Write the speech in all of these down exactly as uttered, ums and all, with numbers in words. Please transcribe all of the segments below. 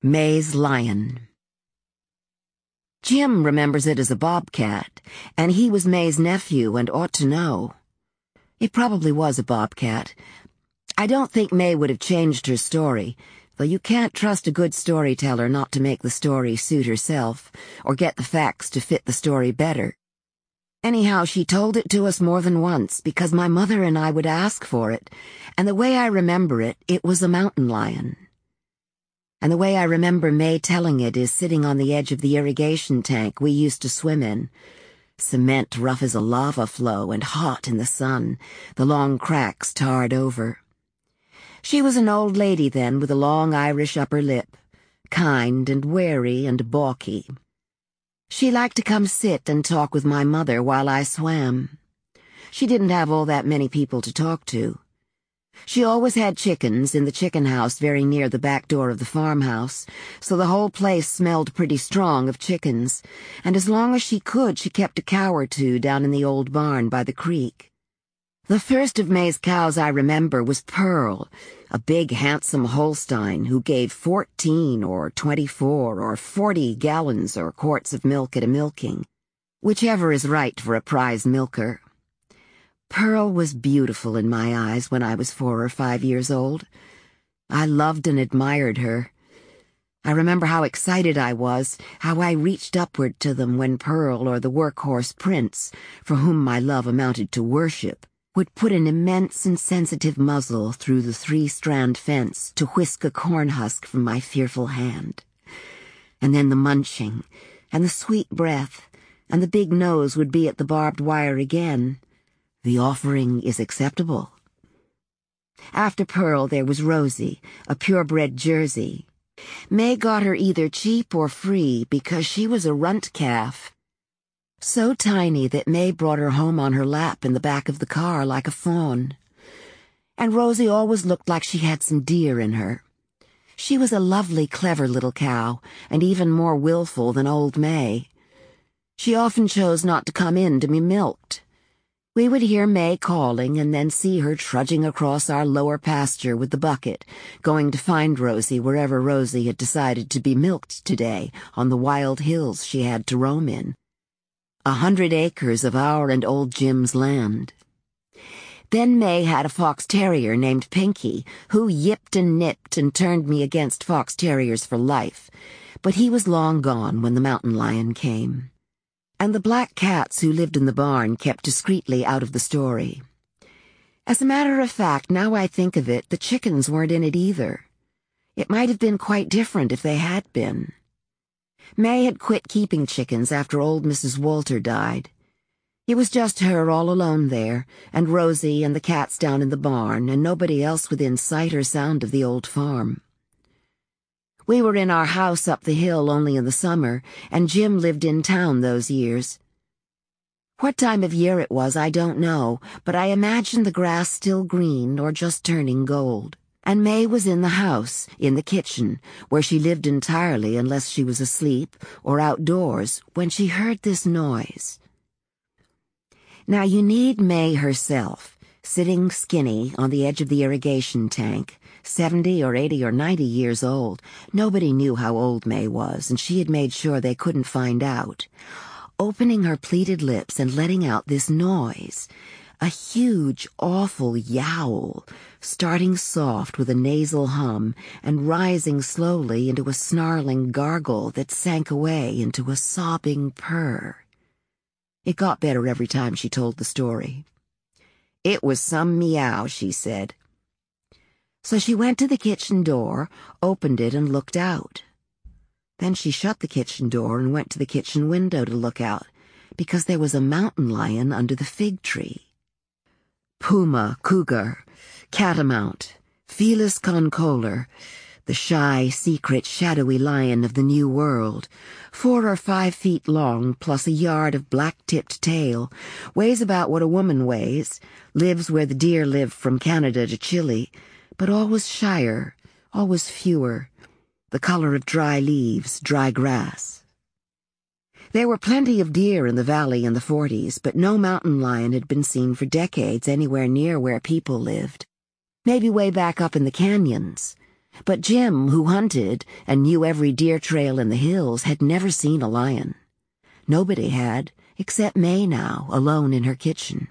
May's Lion. Jim remembers it as a bobcat, and he was May's nephew and ought to know. It probably was a bobcat. I don't think May would have changed her story, though you can't trust a good storyteller not to make the story suit herself, or get the facts to fit the story better. Anyhow, she told it to us more than once, because my mother and I would ask for it, and the way I remember it, it was a mountain lion. And the way I remember May telling it is sitting on the edge of the irrigation tank we used to swim in. Cement rough as a lava flow and hot in the sun, the long cracks tarred over. She was an old lady then with a long Irish upper lip, kind and wary and balky. She liked to come sit and talk with my mother while I swam. She didn't have all that many people to talk to. She always had chickens in the chicken house very near the back door of the farmhouse, so the whole place smelled pretty strong of chickens, and as long as she could she kept a cow or two down in the old barn by the creek. The first of May's cows I remember was Pearl, a big handsome Holstein who gave fourteen or twenty-four or forty gallons or quarts of milk at a milking, whichever is right for a prize milker. Pearl was beautiful in my eyes when I was four or five years old. I loved and admired her. I remember how excited I was, how I reached upward to them when Pearl or the workhorse Prince, for whom my love amounted to worship, would put an immense and sensitive muzzle through the three-strand fence to whisk a corn husk from my fearful hand. And then the munching, and the sweet breath, and the big nose would be at the barbed wire again. The offering is acceptable. After Pearl there was Rosie, a purebred Jersey. May got her either cheap or free because she was a runt calf, so tiny that May brought her home on her lap in the back of the car like a fawn. And Rosie always looked like she had some deer in her. She was a lovely, clever little cow, and even more willful than old May. She often chose not to come in to be milked. We would hear May calling and then see her trudging across our lower pasture with the bucket, going to find Rosie wherever Rosie had decided to be milked today on the wild hills she had to roam in. A hundred acres of our and old Jim's land. Then May had a fox terrier named Pinky, who yipped and nipped and turned me against fox terriers for life, but he was long gone when the mountain lion came. And the black cats who lived in the barn kept discreetly out of the story. As a matter of fact, now I think of it, the chickens weren't in it either. It might have been quite different if they had been. May had quit keeping chickens after old Missus Walter died. It was just her all alone there, and Rosie and the cats down in the barn, and nobody else within sight or sound of the old farm. We were in our house up the hill only in the summer, and Jim lived in town those years. What time of year it was I don't know, but I imagine the grass still green or just turning gold. And May was in the house, in the kitchen, where she lived entirely unless she was asleep or outdoors, when she heard this noise. Now you need May herself, sitting skinny on the edge of the irrigation tank, seventy or eighty or ninety years old. Nobody knew how old May was, and she had made sure they couldn't find out. Opening her pleated lips and letting out this noise, a huge, awful yowl, starting soft with a nasal hum and rising slowly into a snarling gargle that sank away into a sobbing purr. It got better every time she told the story. It was some meow, she said. So she went to the kitchen door, opened it, and looked out. Then she shut the kitchen door and went to the kitchen window to look out, because there was a mountain lion under the fig tree. Puma, cougar, catamount, Felis concolor, the shy, secret, shadowy lion of the New World, four or five feet long plus a yard of black-tipped tail, weighs about what a woman weighs, lives where the deer live from Canada to Chile, but always shyer, always fewer, the color of dry leaves, dry grass. There were plenty of deer in the valley in the forties, but no mountain lion had been seen for decades anywhere near where people lived. Maybe way back up in the canyons. But Jim, who hunted and knew every deer trail in the hills, had never seen a lion. Nobody had, except May now, alone in her kitchen.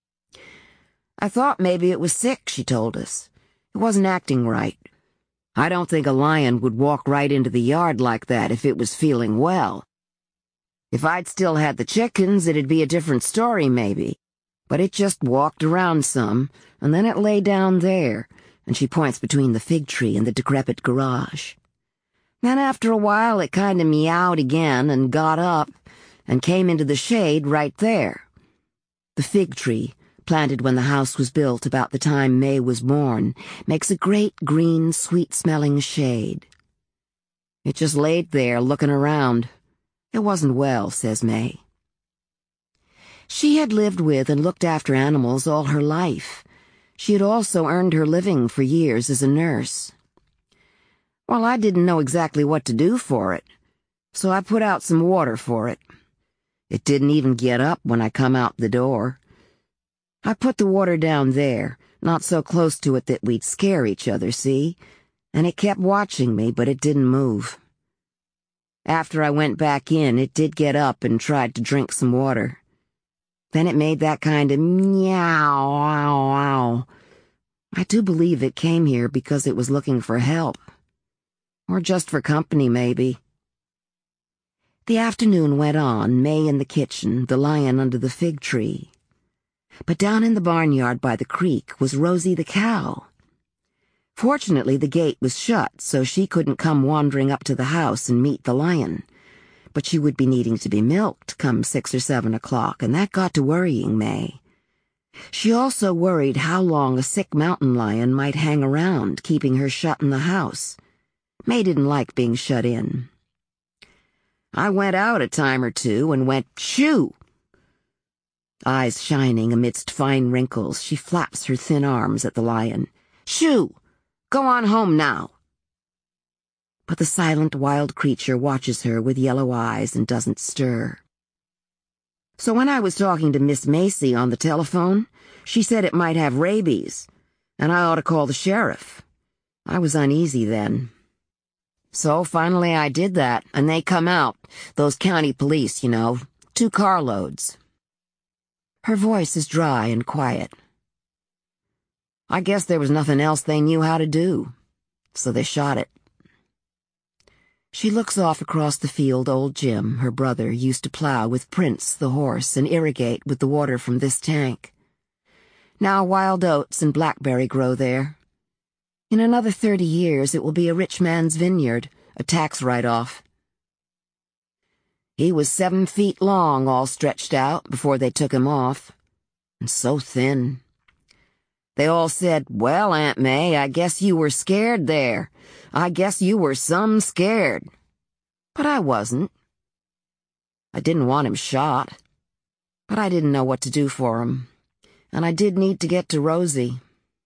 "I thought maybe it was sick," she told us. "It wasn't acting right. I don't think a lion would walk right into the yard like that if it was feeling well. If I'd still had the chickens, it'd be a different story maybe. But it just walked around some, and then it lay down there," and she points between the fig tree and the decrepit garage. "Then after a while it kind of meowed again and got up and came into the shade right there." The fig tree, planted when the house was built about the time May was born, makes a great green, sweet-smelling shade. "It just laid there looking around. It wasn't well," says May. She had lived with and looked after animals all her life. She had also earned her living for years as a nurse. "Well, I didn't know exactly what to do for it, so I put out some water for it. It didn't even get up when I come out the door. I put the water down there, not so close to it that we'd scare each other, see? And it kept watching me, but it didn't move. After I went back in, it did get up and tried to drink some water. Then it made that kind of meow, ow, ow. I do believe it came here because it was looking for help. Or just for company, maybe." The afternoon went on, May in the kitchen, the lion under the fig tree. But down in the barnyard by the creek was Rosie the cow. Fortunately, the gate was shut, so she couldn't come wandering up to the house and meet the lion. But she would be needing to be milked come six or seven o'clock, and that got to worrying May. She also worried how long a sick mountain lion might hang around, keeping her shut in the house. May didn't like being shut in. "I went out a time or two and went shoo." Eyes shining amidst fine wrinkles, she flaps her thin arms at the lion. "Shoo! Go on home now." But the silent wild creature watches her with yellow eyes and doesn't stir. So when I was talking to Miss Macy on the telephone, she said it might have rabies, and I ought to call the sheriff. I was uneasy then. So finally I did that, and they come out, those county police, you know, two carloads. Her voice is dry and quiet. I guess there was nothing else they knew how to do, so they shot it. She looks off across the field old Jim, her brother, used to plow with Prince, the horse, and irrigate with the water from this tank. Now wild oats and blackberry grow there. In another thirty years it will be a rich man's vineyard, a tax write-off. He was seven feet long, all stretched out, before they took him off. And so thin. They all said, "Well, Aunt May, I guess you were scared there. I guess you were some scared." But I wasn't. I didn't want him shot. But I didn't know what to do for him. And I did need to get to Rosie.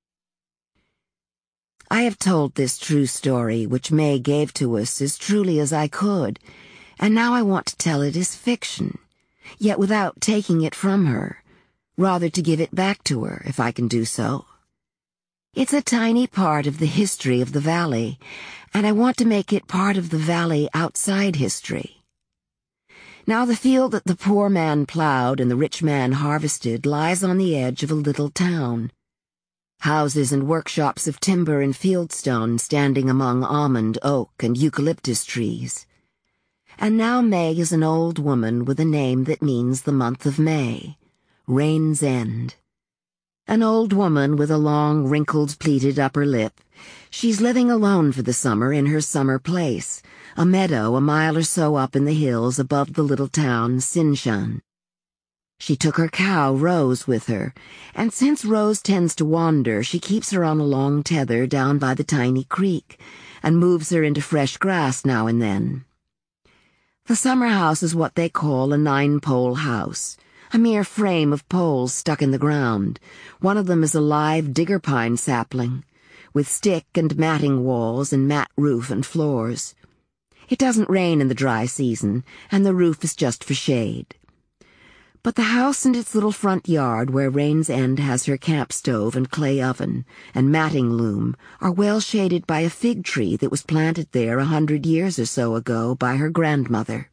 I have told this true story, which May gave to us, as truly as I could, and now I want to tell it as fiction, yet without taking it from her, rather to give it back to her, if I can do so. It's a tiny part of the history of the valley, and I want to make it part of the valley outside history. Now the field that the poor man plowed and the rich man harvested lies on the edge of a little town. Houses and workshops of timber and fieldstone standing among almond, oak, and eucalyptus trees. And now May is an old woman with a name that means the month of May, Rain's End. An old woman with a long, wrinkled, pleated upper lip. She's living alone for the summer in her summer place, a meadow a mile or so up in the hills above the little town, Sinshan. She took her cow, Rose, with her, and since Rose tends to wander, she keeps her on a long tether down by the tiny creek, and moves her into fresh grass now and then. The summer house is what they call a nine-pole house, a mere frame of poles stuck in the ground. One of them is a live digger pine sapling, with stick and matting walls and mat roof and floors. It doesn't rain in the dry season, and the roof is just for shade. But the house and its little front yard, where Rain's End has her camp stove and clay oven and matting loom, are well shaded by a fig tree that was planted there a hundred years or so ago by her grandmother.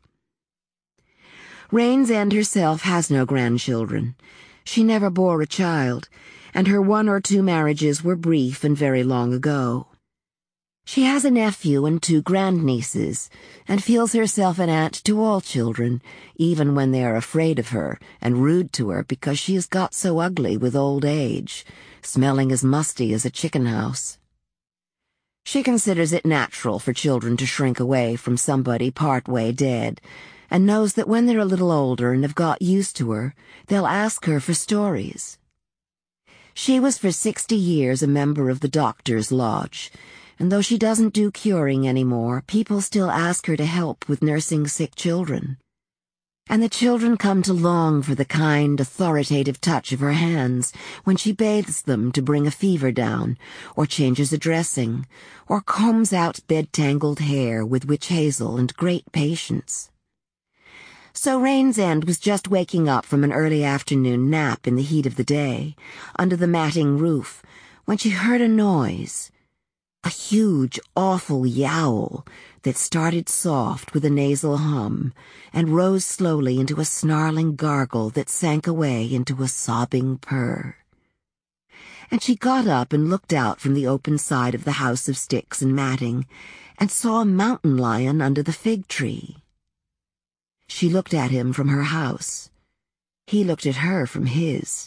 Rain's End herself has no grandchildren. She never bore a child, and her one or two marriages were brief and very long ago. She has a nephew and two grandnieces, and feels herself an aunt to all children, even when they are afraid of her and rude to her because she has got so ugly with old age, smelling as musty as a chicken house. She considers it natural for children to shrink away from somebody part way dead, and knows that when they're a little older and have got used to her, they'll ask her for stories. She was for sixty years a member of the Doctor's Lodge, and though she doesn't do curing anymore, people still ask her to help with nursing sick children. And the children come to long for the kind, authoritative touch of her hands when she bathes them to bring a fever down, or changes a dressing, or combs out bed-tangled hair with witch hazel and great patience. So Rain's End was just waking up from an early afternoon nap in the heat of the day, under the matting roof, when she heard a noise. A huge, awful yowl that started soft with a nasal hum and rose slowly into a snarling gargle that sank away into a sobbing purr. And she got up and looked out from the open side of the house of sticks and matting and saw a mountain lion under the fig tree. She looked at him from her house. He looked at her from his.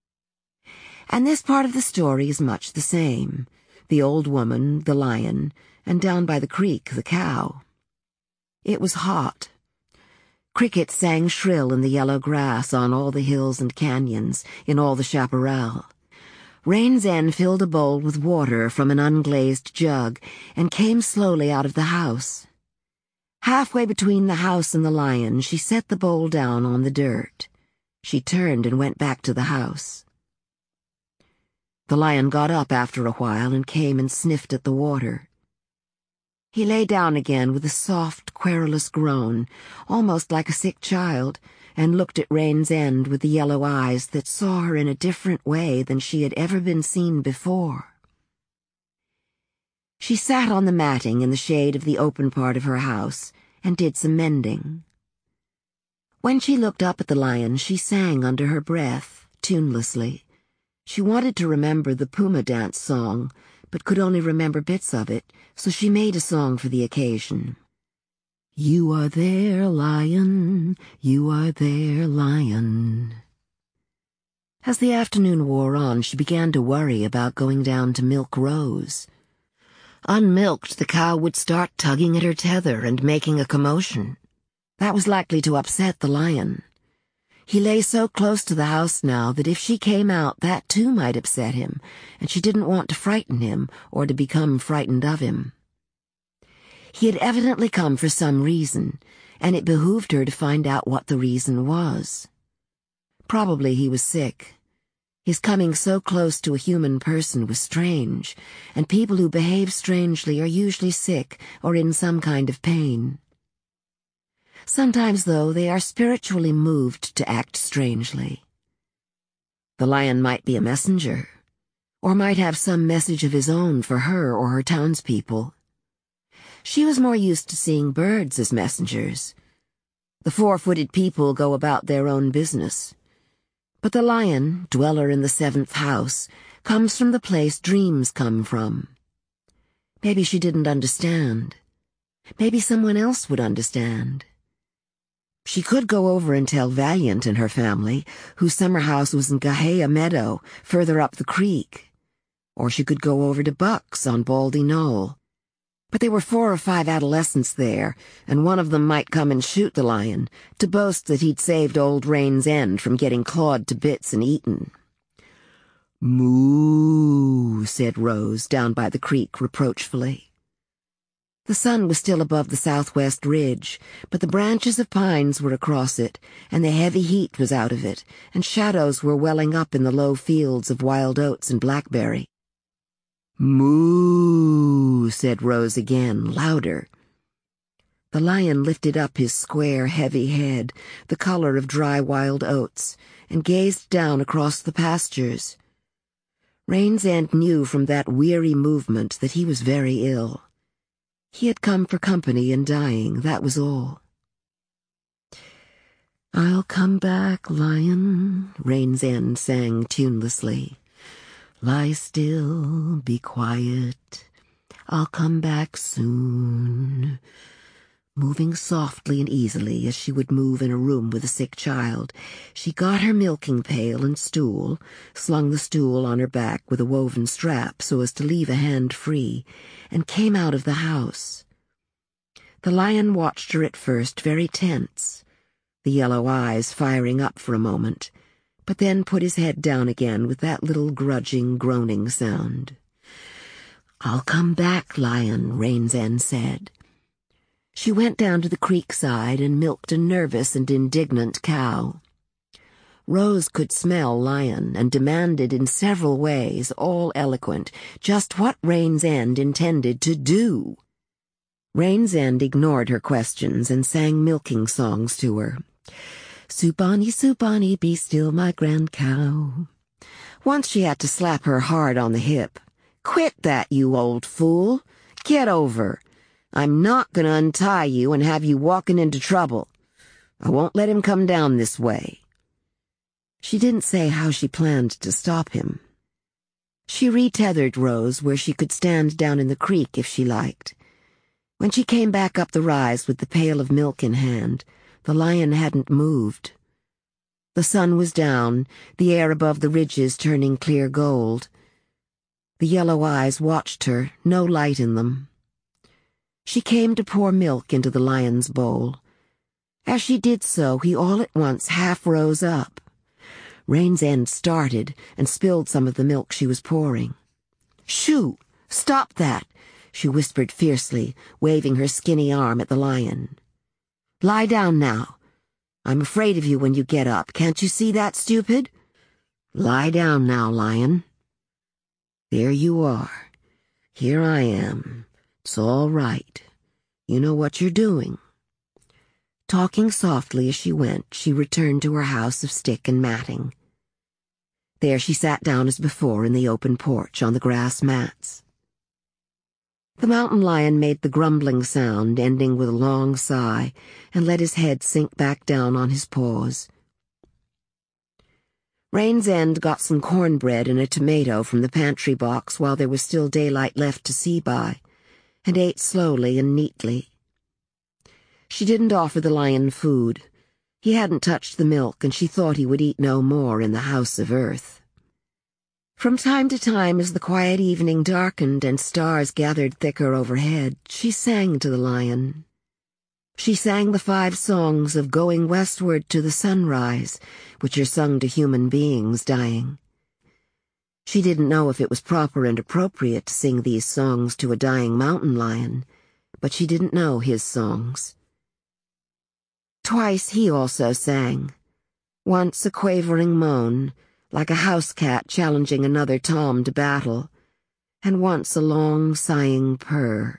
And this part of the story is much the same. The old woman, the lion, and down by the creek, the cow. It was hot. Crickets sang shrill in the yellow grass on all the hills and canyons, in all the chaparral. Rain's End filled a bowl with water from an unglazed jug and came slowly out of the house. Halfway between the house and the lion, she set the bowl down on the dirt. She turned and went back to the house. The lion got up after a while and came and sniffed at the water. He lay down again with a soft, querulous groan, almost like a sick child, and looked at Rain's End with the yellow eyes that saw her in a different way than she had ever been seen before. She sat on the matting in the shade of the open part of her house and did some mending. When she looked up at the lion, she sang under her breath, tunelessly. She wanted to remember the Puma Dance song, but could only remember bits of it, so she made a song for the occasion. You are there, lion, you are there, lion. As the afternoon wore on, she began to worry about going down to milk Rose. Unmilked, the cow would start tugging at her tether and making a commotion. That was likely to upset the lion. He lay so close to the house now that if she came out, that too might upset him, and she didn't want to frighten him or to become frightened of him. He had evidently come for some reason, and it behooved her to find out what the reason was. Probably he was sick. His coming so close to a human person was strange, and people who behave strangely are usually sick or in some kind of pain. Sometimes, though, they are spiritually moved to act strangely. The lion might be a messenger, or might have some message of his own for her or her townspeople. She was more used to seeing birds as messengers. The four-footed people go about their own business. But the lion, dweller in the seventh house, comes from the place dreams come from. Maybe she didn't understand. Maybe someone else would understand. She could go over and tell Valiant and her family, whose summer house was in Gahea Meadow, further up the creek. Or she could go over to Buck's on Baldy Knoll. But there were four or five adolescents there, and one of them might come and shoot the lion, to boast that he'd saved old Rain's End from getting clawed to bits and eaten. "Moo," said Rose down by the creek reproachfully. The sun was still above the southwest ridge, but the branches of pines were across it, and the heavy heat was out of it, and shadows were welling up in the low fields of wild oats and blackberry. "Moo," said Rose again, louder. The lion lifted up his square, heavy head, the color of dry wild oats, and gazed down across the pastures. Rain's End knew from that weary movement that he was very ill. He had come for company and dying, that was all. "I'll come back, lion," Rain's End sang tunelessly. "Lie still, be quiet. I'll come back soon." Moving softly and easily as she would move in a room with a sick child, she got her milking pail and stool, slung the stool on her back with a woven strap so as to leave a hand free, and came out of the house. The lion watched her at first very tense, the yellow eyes firing up for a moment, but then put his head down again with that little grudging, groaning sound. "I'll come back, lion," Rain's End said. She went down to the creek side and milked a nervous and indignant cow. Rose could smell Lion and demanded in several ways, all eloquent, just what Rain's End intended to do. Rain's End ignored her questions and sang milking songs to her. "Supani, Supani, be still, my grand cow." Once she had to slap her hard on the hip. "Quit that, you old fool. Get over. I'm not going to untie you and have you walking into trouble. I won't let him come down this way." She didn't say how she planned to stop him. She retethered Rose where she could stand down in the creek if she liked. When she came back up the rise with the pail of milk in hand, the lion hadn't moved. The sun was down, the air above the ridges turning clear gold. The yellow eyes watched her, no light in them. She came to pour milk into the lion's bowl. As she did so, he all at once half rose up. Rain's End started and spilled some of the milk she was pouring. "Shoo! Stop that!" she whispered fiercely, waving her skinny arm at the lion. "Lie down now. I'm afraid of you when you get up. Can't you see that, stupid? Lie down now, lion. There you are. Here I am. It's all right. You know what you're doing." Talking softly as she went, she returned to her house of stick and matting. There she sat down as before in the open porch on the grass mats. The mountain lion made the grumbling sound, ending with a long sigh, and let his head sink back down on his paws. Rain's End got some cornbread and a tomato from the pantry box while there was still daylight left to see by, and ate slowly and neatly. She didn't offer the lion food. He hadn't touched the milk, and she thought he would eat no more in the House of Earth. From time to time, as the quiet evening darkened and stars gathered thicker overhead, she sang to the lion. She sang the five songs of going westward to the sunrise, which are sung to human beings dying. She didn't know if it was proper and appropriate to sing these songs to a dying mountain lion, but she didn't know his songs. Twice he also sang, once a quavering moan, like a house cat challenging another tom to battle, and once a long, sighing purr.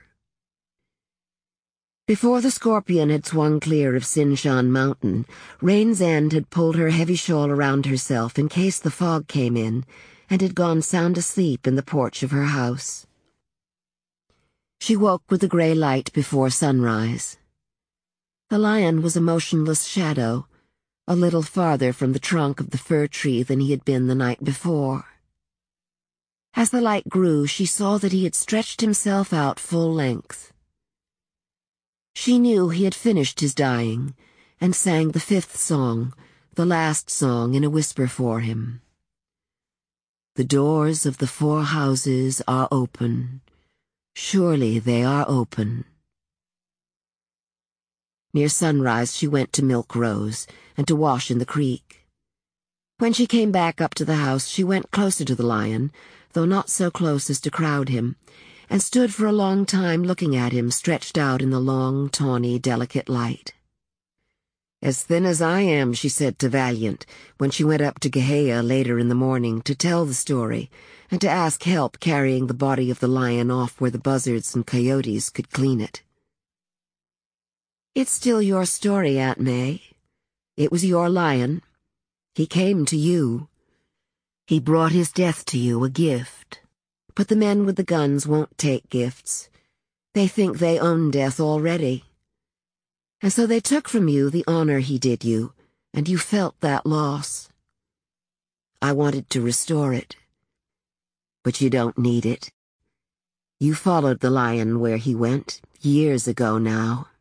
Before the scorpion had swung clear of Sinshan Mountain, Rain's End had pulled her heavy shawl around herself in case the fog came in, and had gone sound asleep in the porch of her house. She woke with the gray light before sunrise. The lion was a motionless shadow, a little farther from the trunk of the fir tree than he had been the night before. As the light grew, she saw that he had stretched himself out full length. She knew he had finished his dying, and sang the fifth song, the last song, in a whisper for him. "The doors of the four houses are open. Surely they are open." Near sunrise she went to milk Rose and to wash in the creek. When she came back up to the house, she went closer to the lion, though not so close as to crowd him, and stood for a long time looking at him stretched out in the long, tawny, delicate light. "As thin as I am," she said to Valiant, when she went up to Gahea later in the morning to tell the story and to ask help carrying the body of the lion off where the buzzards and coyotes could clean it. It's still your story, Aunt May. It was your lion. He came to you. He brought his death to you, a gift. But the men with the guns won't take gifts. They think they own death already. And so they took from you the honor he did you, and you felt that loss. I wanted to restore it. But you don't need it. You followed the lion where he went, years ago now.